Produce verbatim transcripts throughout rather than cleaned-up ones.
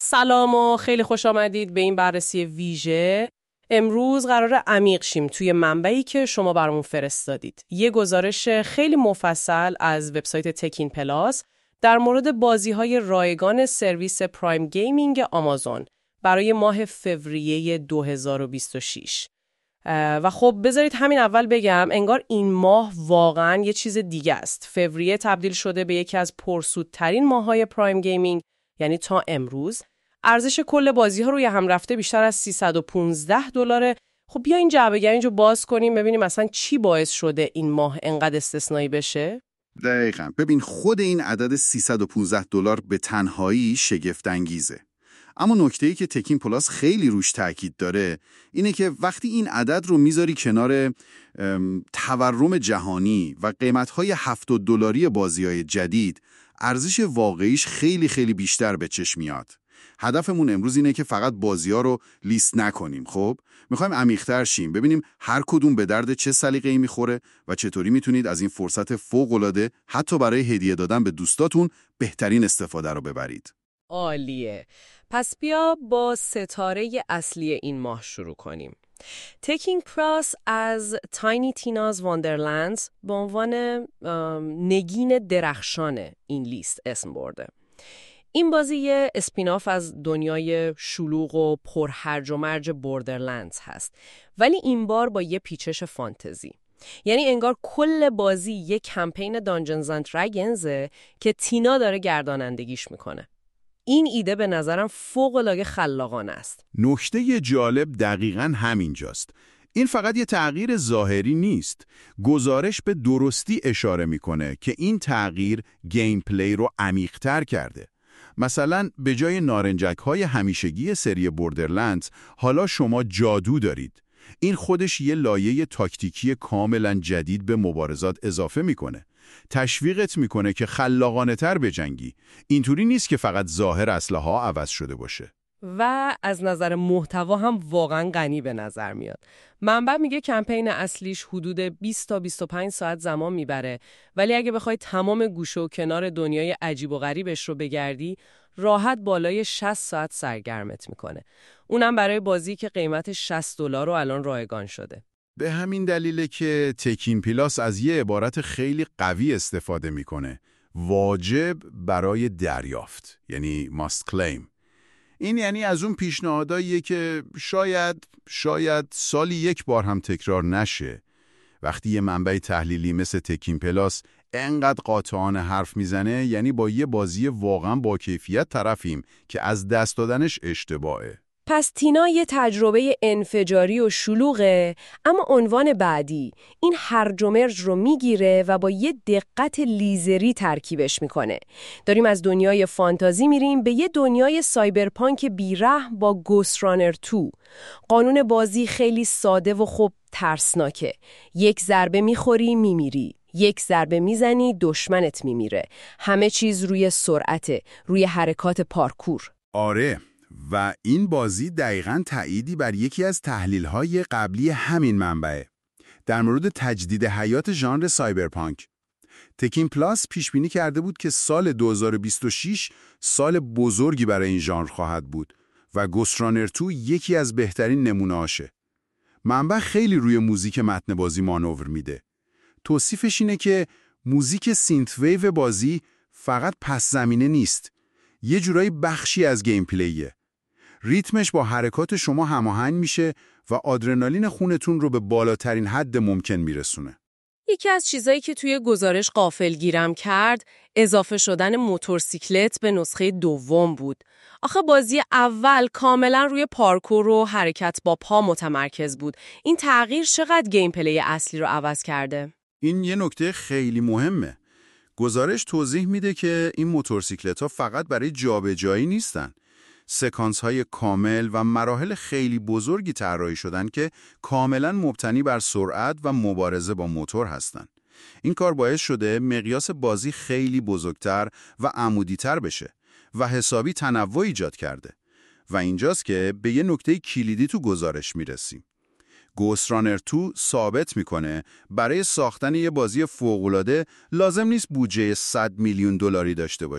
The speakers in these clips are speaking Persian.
سلام و خیلی خوش آمدید به این بررسی ویژه. امروز قراره عمیق شیم توی منبعی که شما برامون فرستادید. یه گزارش خیلی مفصل از وبسایت تکین پلاس در مورد بازی‌های رایگان سرویس پرایم گیمینگ آمازون برای ماه فوریه دو هزار و بیست و شش. و خب بذارید همین اول بگم انگار این ماه واقعاً یه چیز دیگه است. فوریه تبدیل شده به یکی از پرسودترین ماه‌های پرایم گیمینگ، یعنی تا امروز. ارزش کل بازی‌ها روی هم رفته بیشتر از سیصد و پانزده دلاره. خب بیا این جعبه‌گری اینجا باز کنیم ببینیم مثلا چی باعث شده این ماه انقدر استثنایی بشه. دقیقاً. ببین خود این عدد سیصد و پانزده دلار به تنهایی شگفت انگیزه. اما نکته‌ای که تکین پلاس خیلی روش تاکید داره اینه که وقتی این عدد رو میذاری کنار تورم جهانی و قیمت‌های هفتاد دلاری بازی‌های جدید، ارزش واقعیش خیلی خیلی بیشتر به چشم میاد. هدفمون امروز اینه که فقط بازی‌ها رو لیست نکنیم. خب می‌خوایم عمیق‌تر شیم، ببینیم هر کدوم به درد چه سلیقه‌ای می‌خوره و چطوری میتونید از این فرصت فوق‌العاده حتی برای هدیه دادن به دوستاتون بهترین استفاده رو ببرید. عالیه. پس بیا با ستاره اصلی این ماه شروع کنیم. تکین پلاس از تاینی تیناز واندرلندز به عنوان نگین درخشان این لیست اسم برده. این بازی یه اسپیناف از دنیای شلوغ و پرهرج و مرج بوردرلندز هست، ولی این بار با یه پیچش فانتزی. یعنی انگار کل بازی یه کمپین دانجنز اند دراگونزه که تینا داره گردانندگیش میکنه. این ایده به نظرم فوق‌العاده خلاقانه است. نکته جالب دقیقاً همینجاست. این فقط یه تغییر ظاهری نیست. گزارش به درستی اشاره میکنه که این تغییر گیم پلی رو عمیق‌تر کرده. مثلا به جای نارنجک‌های همیشگی سری بوردرلندز حالا شما جادو دارید. این خودش یه لایه تاکتیکی کاملا جدید به مبارزات اضافه میکنه. تشویقت میکنه که خلاقانه تر بجنگی. اینطوری نیست که فقط ظاهر اسلحه ها عوض شده باشه. و از نظر محتوا هم واقعا غنی به نظر میاد. منبع میگه کمپین اصلیش حدود بیست تا بیست و پنج ساعت زمان میبره، ولی اگه بخوای تمام گوشه و کنار دنیای عجیب و غریبش رو بگردی، راحت بالای شصت ساعت سرگرمت میکنه. اونم برای بازی که قیمت شصت دلار رو الان رایگان شده. به همین دلیله که تکین پلاس از یه عبارت خیلی قوی استفاده میکنه. واجب برای دریافت، یعنی must claim. این یعنی از اون پیشنهاداییه که شاید شاید سالی یک بار هم تکرار نشه. وقتی یه منبع تحلیلی مثل تکین پلاس انقدر قاطعانه حرف میزنه، یعنی با یه بازی واقعا با کیفیت طرفیم که از دست دادنش اشتباهه. پس تینا یه تجربه انفجاری و شلوغه، اما عنوان بعدی این هرج و مرج رو میگیره و با یه دقت لیزری ترکیبش میکنه. داریم از دنیای فانتازی میریم به یه دنیای سایبرپانک بیرحم با گوست رانر دو. قانون بازی خیلی ساده و خب ترسناکه. یک ضربه میخوری میمیری. یک ضربه میزنی دشمنت میمیره. همه چیز روی سرعته، روی حرکات پارکور. آره. و این بازی دقیقاً تأییدی بر یکی از تحلیل‌های قبلی همین منبعه در مورد تجدید حیات ژانر سایبرپانک. تکین پلاس پیشبینی کرده بود که سال دو هزار و بیست و شش سال بزرگی برای این ژانر خواهد بود و گوست رانر دو یکی از بهترین نمونه‌هاشه. منبع خیلی روی موزیک متن بازی مانور میده. توصیفش اینه که موزیک سینت ویو بازی فقط پس زمینه نیست، یه جورایی بخشی از گیم پلیه. ریتمش با حرکات شما هماهنگ میشه و آدرنالین خونتون رو به بالاترین حد ممکن میرسونه. یکی از چیزایی که توی گزارش غافلگیرم کرد، اضافه شدن موتورسیکلت به نسخه دوم بود. آخه بازی اول کاملا روی پارکور و حرکت با پا متمرکز بود. این تغییر چقدر گیم پلی اصلی رو عوض کرده؟ این یه نکته خیلی مهمه. گزارش توضیح میده که این موتورسیکلت‌ها فقط برای جابجایی نیستن. سکانس‌های کامل و مراحل خیلی بزرگی طراحی شدن که کاملا مبتنی بر سرعت و مبارزه با موتور هستن. این کار باعث شده مقیاس بازی خیلی بزرگتر و عمودی‌تر بشه و حسابی تنوع ایجاد کرده. و اینجاست که به یه نکته کلیدی تو گزارش میرسیم. گوست رانر دو ثابت میکنه برای ساختن یه بازی فوق‌العاده لازم نیست بودجه صد میلیون دلاری داشته باشی.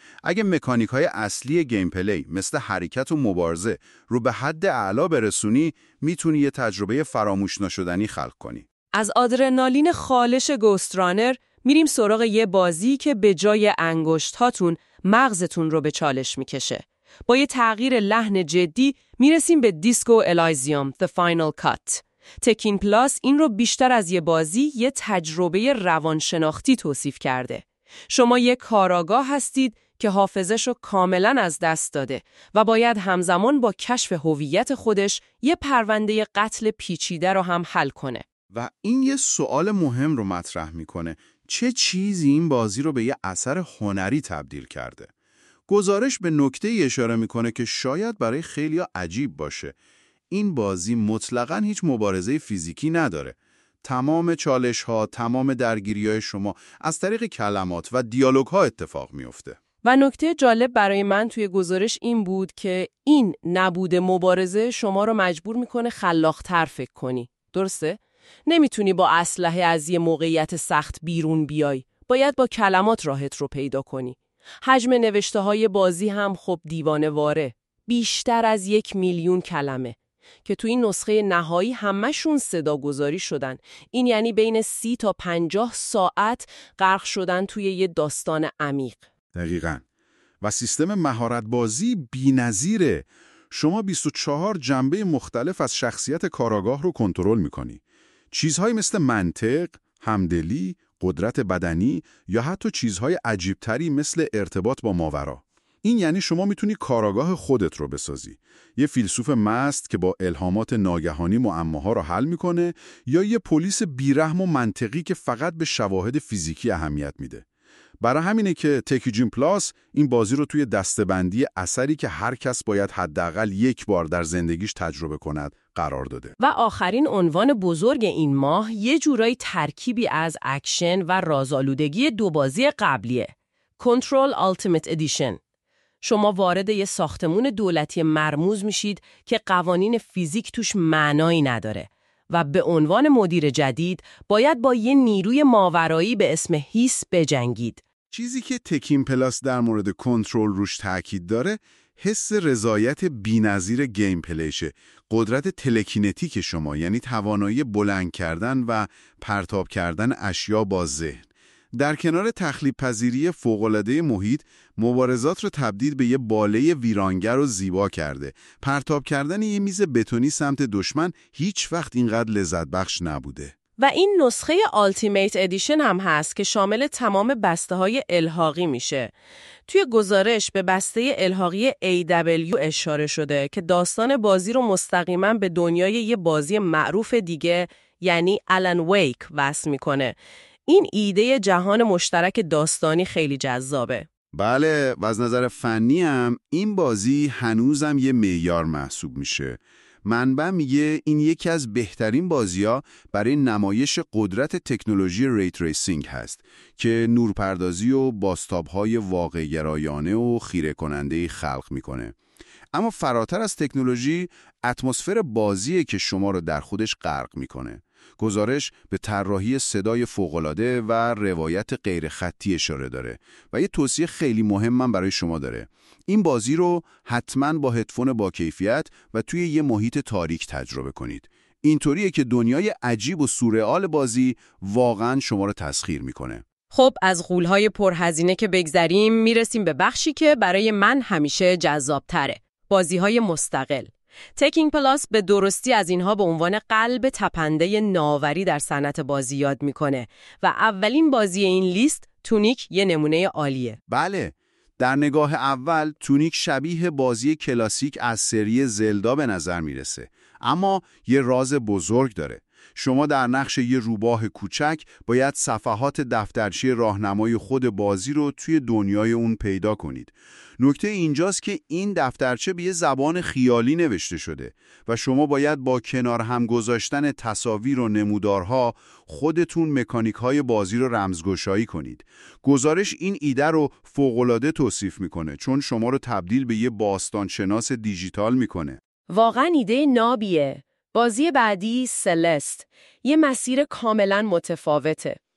اگه مکانیک‌های اصلی گیم پلی مثل حرکت و مبارزه رو به حد اعلا برسونی، میتونی یه تجربه فراموش نشدنی خلق کنی. از آدرنالین خالص گوست رانر میریم سراغ یه بازی که به جای انگشت هاتون مغزتون رو به چالش میکشه. با یه تغییر لحن جدی میرسیم به دیسکو الایزیوم The Final Cut. تکین پلاس این رو بیشتر از یه بازی یه تجربه روانشناختی توصیف کرده. شما یه کاراگاه هستید که حافظه‌شو کاملاً از دست داده و باید همزمان با کشف هویت خودش یه پرونده قتل پیچیده رو هم حل کنه. و این یه سوال مهم رو مطرح میکنه. چه چیزی این بازی رو به یه اثر هنری تبدیل کرده؟ گزارش به نکته‌ای اشاره میکنه که شاید برای خیلیا عجیب باشه. این بازی مطلقاً هیچ مبارزه فیزیکی نداره. تمام چالش‌ها، تمام درگیری‌های شما از طریق کلمات و دیالوگ‌ها اتفاق میفته. و نکته جالب برای من توی گزارش این بود که این نبود مبارزه شما رو مجبور میکنه خلاق‌تر فکر کنی. درسته؟ نمیتونی با اسلحه از یه موقعیت سخت بیرون بیای. باید با کلمات راهت رو پیدا کنی. حجم نوشته‌های بازی هم خب دیوانه‌واره. بیشتر از یک میلیون کلمه که توی این نسخه نهایی همشون صداگذاری شدن. این یعنی بین سی تا پنجاه ساعت غرق شدن توی یه داستان عمیق. دقیقاً. و سیستم مهارت بازی بی‌نظیره. شما بیست و چهار جنبه مختلف از شخصیت کاراگاه رو کنترل می‌کنی. چیزهایی مثل منطق، همدلی، قدرت بدنی یا حتی چیزهای عجیبتری مثل ارتباط با ماورا. این یعنی شما میتونی کاراگاه خودت رو بسازی. یه فیلسوف مست که با الهامات ناگهانی معماها رو حل میکنه، یا یه پلیس بیرحم و منطقی که فقط به شواهد فیزیکی اهمیت میده. برای همینه که تکین پلاس این بازی رو توی دسته‌بندی اثری که هر کس باید حداقل یک بار در زندگیش تجربه کند قرار داده. و آخرین عنوان بزرگ این ماه یه جورایی ترکیبی از اکشن و رازآلودگی دو بازی قبلیه. Control Ultimate Edition. شما وارد یه ساختمون دولتی مرموز میشید که قوانین فیزیک توش معنایی نداره و به عنوان مدیر جدید باید با یه نیروی ماورایی به اسم هیس بجنگید. چیزی که تکین پلاس در مورد کنترل روش تاکید داره، حس رضایت بی‌نظیر گیم پلیشه. قدرت تلکینتیک شما، یعنی توانایی بلند کردن و پرتاب کردن اشیا با ذهن. در کنار تخلیب پذیری فوق‌العاده محیط، مبارزات رو تبدیل به یه باله ویرانگر و زیبا کرده. پرتاب کردن یه میز بتونی سمت دشمن هیچ وقت اینقدر لذت بخش نبوده. و این نسخه Ultimate Edition هم هست که شامل تمام بسته های الحاقی میشه. توی گزارش به بسته الحاقی ای دبلیو اشاره شده که داستان بازی رو مستقیما به دنیای یه بازی معروف دیگه یعنی آلن ویک وصل میکنه. این ایده جهان مشترک داستانی خیلی جذابه. بله، و از نظر فنی هم این بازی هنوزم یه معیار محسوب میشه. منبع میگه این یکی از بهترین بازی‌ها برای نمایش قدرت تکنولوژی ری تریسینگ هست که نورپردازی و بازتاب‌های واقع‌گرایانه و خیره کننده خلق میکنه. اما فراتر از تکنولوژی، اتمسفر بازیه که شما رو در خودش غرق میکنه. گزارش به طراحی صدای فوق‌العاده و روایت غیر خطی اشاره داره و یه توصیه خیلی مهمم برای شما داره. این بازی رو حتماً با هدفون با کیفیت و توی یه محیط تاریک تجربه کنید. اینطوریه که دنیای عجیب و سورئال بازی واقعاً شما رو تسخیر میکنه. خب از غول‌های پرهزینه که بگذریم میرسیم به بخشی که برای من همیشه جذاب‌تره. بازی‌های مستقل. تکین پلاس به درستی از اینها به عنوان قلب تپنده ناوری در صنعت بازی یاد میکنه و اولین بازی این لیست تونیک یه نمونه عالیه. بله، در نگاه اول تونیک شبیه بازی کلاسیک از سری زلدا به نظر میرسه، اما یه راز بزرگ داره. شما در نقش یه روباه کوچک باید صفحات دفترچه راهنمای خود بازی رو توی دنیای اون پیدا کنید. نکته اینجاست که این دفترچه به یه زبان خیالی نوشته شده و شما باید با کنار هم گذاشتن تصاویر و نمودارها خودتون مکانیک‌های بازی رو رمزگشایی کنید. گزارش این ایده رو فوق‌العاده توصیف میکنه چون شما رو تبدیل به یه باستانشناس دیجیتال میکنه. واقعا ایده نابیه. بازی بعدی سلست. یه مسیر کاملا متفاوته.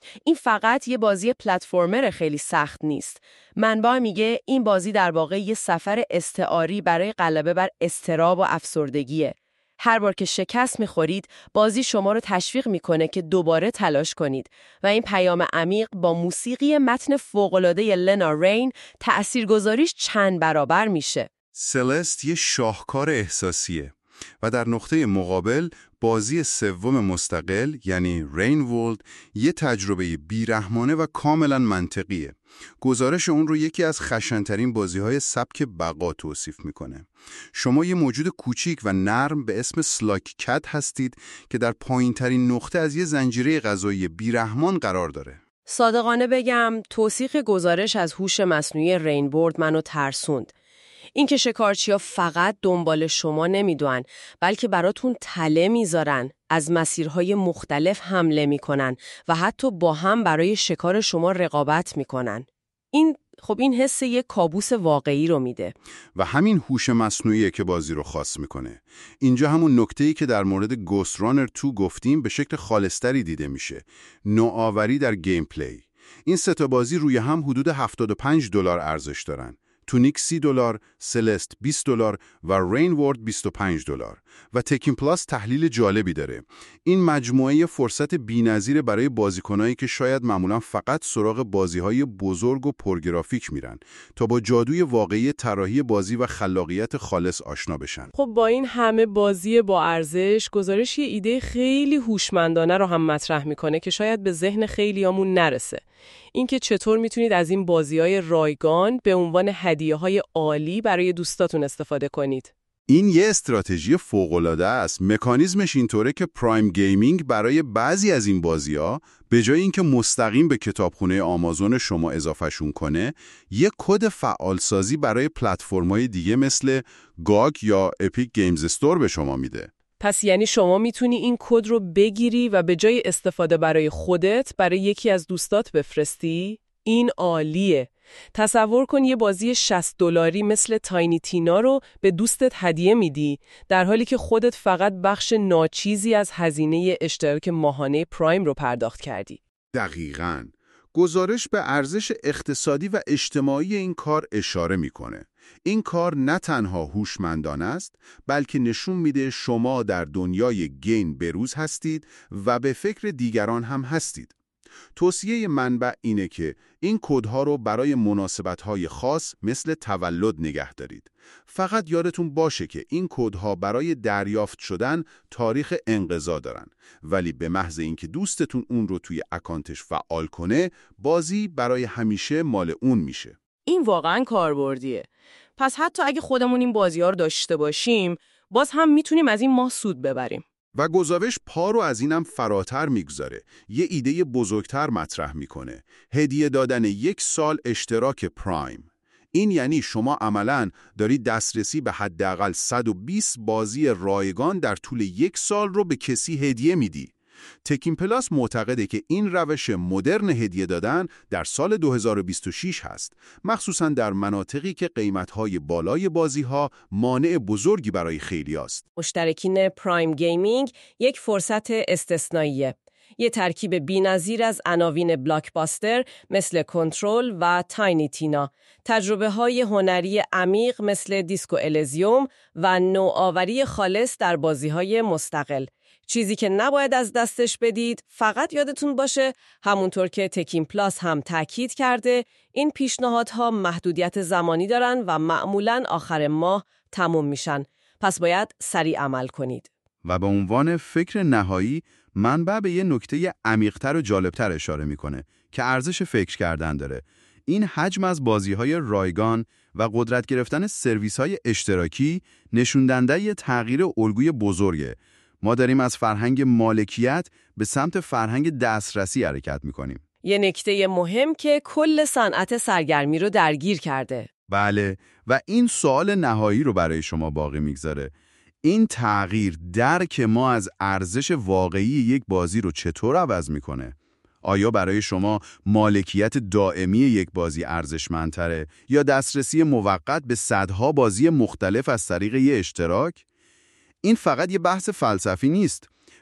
این فقط یه بازی پلتفرمر خیلی سخت نیست. منبع میگه این بازی در واقع یه سفر استعاری برای غلبه بر اضطراب و افسردگیه. هر بار که شکست میخورید، بازی شما رو تشویق میکنه که دوباره تلاش کنید و این پیام عمیق با موسیقی متن فوق‌العاده لنا رین تأثیرگذاریش چند برابر میشه. سلست یه شاهکار احساسیه و در نقطه مقابل بازی سوم مستقل یعنی رین ورلد یه تجربه بیرحمانه و کاملا منطقیه. گزارش اون رو یکی از خشن‌ترین بازی‌های سبک بقا توصیف میکنه. شما یه موجود کوچیک و نرم به اسم سلاک کت هستید که در پایین‌ترین نقطه از یه زنجیره غذایی بیرحمان قرار داره. صادقانه بگم توصیف گزارش از هوش مصنوعی رین ورلد منو ترسوند. اینکه شکارچی‌ها فقط دنبال شما نمیدونن، بلکه براتون تله میذارن، از مسیرهای مختلف حمله میکنن و حتی با هم برای شکار شما رقابت میکنن. این خب این حس یک کابوس واقعی رو میده. و همین هوش مصنوعیه که بازی رو خاص میکنه. اینجا همون نکته‌ای که در مورد گوست رانر دو گفتیم به شکل خالصتری دیده میشه. نوآوری در گیم پلی. این سه تا بازی روی هم حدود هفتاد و پنج دلار ارزش دارن. تونیک سی دلار، سلست بیست دلار و رین ورلد بیست و پنج دلار. و تکین پلاس تحلیل جالبی داره. این مجموعه فرصت بی‌نظیر برای بازیکنایی که شاید معمولا فقط سراغ بازی‌های بزرگ و پرگرافیک میرن تا با جادوی واقعی طراحی بازی و خلاقیت خالص آشنا بشن. خب با این همه بازی با ارزش، گزارش یه ایده خیلی هوشمندانه رو هم مطرح میکنه که شاید به ذهن خیلیامون نرسه. اینکه چطور میتونید از این بازی‌های رایگان به عنوان هدیه‌های عالی برای دوستاتون استفاده کنید. این یه استراتژی فوق‌العاده است. مکانیزمش اینطوره که پرایم گیمینگ برای بعضی از این بازی‌ها به جای اینکه مستقیم به کتابخونه آمازون شما اضافهشون کنه، یه کد فعالسازی برای پلتفرم‌های دیگه مثل گاگ یا اپیک گیمز استور به شما میده. پس یعنی شما میتونی این کد رو بگیری و به جای استفاده برای خودت برای یکی از دوستات بفرستی؟ این عالیه. تصور کن یه بازی شصت دلاری مثل تاینی تینا رو به دوستت هدیه میدی در حالی که خودت فقط بخش ناچیزی از هزینه اشتراک ماهانه پرایم رو پرداخت کردی. دقیقاً. گزارش به ارزش اقتصادی و اجتماعی این کار اشاره میکنه. این کار نه تنها هوشمندانه است، بلکه نشون میده شما در دنیای گیم بروز هستید و به فکر دیگران هم هستید. توصیه منبع اینه که این کدها رو برای مناسبت‌های خاص مثل تولد نگه دارید. فقط یادتون باشه که این کدها برای دریافت شدن تاریخ انقضا دارن، ولی به محض اینکه دوستتون اون رو توی اکانتش فعال کنه، بازی برای همیشه مال اون میشه. این واقعاً کاربردیه. پس حتی اگه خودمون این بازی‌ها رو داشته باشیم، باز هم میتونیم از این ماه سود ببریم. و گزارش پا رو از اینم فراتر میگذاره. یه ایده بزرگتر مطرح میکنه. هدیه دادن یک سال اشتراک پرایم. این یعنی شما عملاً دارید دسترسی به حداقل صد و بیست بازی رایگان در طول یک سال رو به کسی هدیه میدی. تکین پلاس معتقده که این روش مدرن هدیه دادن در سال دو هزار و بیست و شش هست، مخصوصاً در مناطقی که قیمت‌های بالای بازی‌ها مانع بزرگی برای خیلی است. مشترکین پرایم گیمینگ یک فرصت استثنائیه. یه ترکیب بی‌نظیر از عناوین بلاکباستر مثل کنترل و تاینی تینا، تجربه‌های هنری عمیق مثل دیسکو الزیوم و نوآوری خالص در بازی‌های مستقل. چیزی که نباید از دستش بدید، فقط یادتون باشه همونطور که تکین پلاس هم تاکید کرده، این پیشنهادها محدودیت زمانی دارن و معمولاً آخر ماه تموم میشن. پس باید سریع عمل کنید. و به عنوان فکر نهایی، منبع به یه نکته عمیق‌تر و جالبتر اشاره میکنه که ارزش فکر کردن داره. این حجم از بازی‌های رایگان و قدرت گرفتن سرویس‌های اشتراکی نشون دهنده یه تغییر الگوی بزرگه. ما داریم از فرهنگ مالکیت به سمت فرهنگ دسترسی حرکت میکنیم. یه نکته مهم که کل صنعت سرگرمی رو درگیر کرده. بله، و این سوال نهایی رو برای شما باقی میگذاره. این تغییر درک ما از ارزش واقعی یک بازی رو چطور عوض میکنه؟ آیا برای شما مالکیت دائمی یک بازی ارزشمندتره یا دسترسی موقت به صدها بازی مختلف از طریق یه اشتراک؟ این فقط یه بحث فلسفی نیست،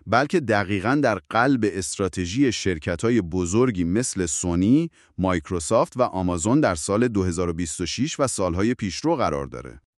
بلکه دقیقاً در قلب استراتژی شرکت‌های بزرگی مثل سونی، مایکروسافت و آمازون در سال دو هزار و بیست و شش و سالهای پیشرو قرار داره.